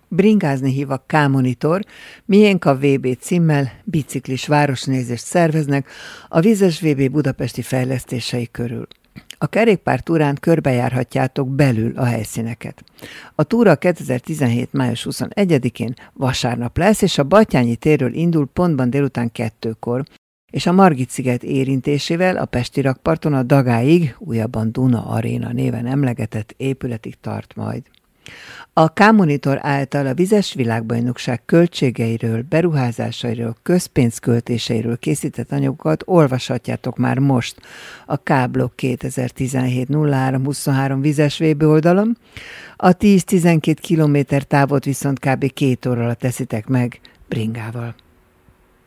Bringázni hív a K-Monitor, miénk a VB címmel biciklis városnézést szerveznek a Vizes VB budapesti fejlesztései körül. A kerékpártúrán körbejárhatjátok belül a helyszíneket. A túra 2017. május 21-én vasárnap lesz, és a Batthyány térről indul pontban délután 2-kor, és a Margit-sziget érintésével a pesti rakparton a Dagáig, újabban Duna Aréna néven emlegetett épületig tart majd. A K-Monitor által a vizes világbajnokság költségeiről, beruházásairól, közpénzköltéseiről készített anyagokat olvashatjátok már most a K-Blog 2017-03-23 vizes VB oldalon. A 10-12 kilométer távot viszont kb. 2 óra alatt teszitek meg bringával.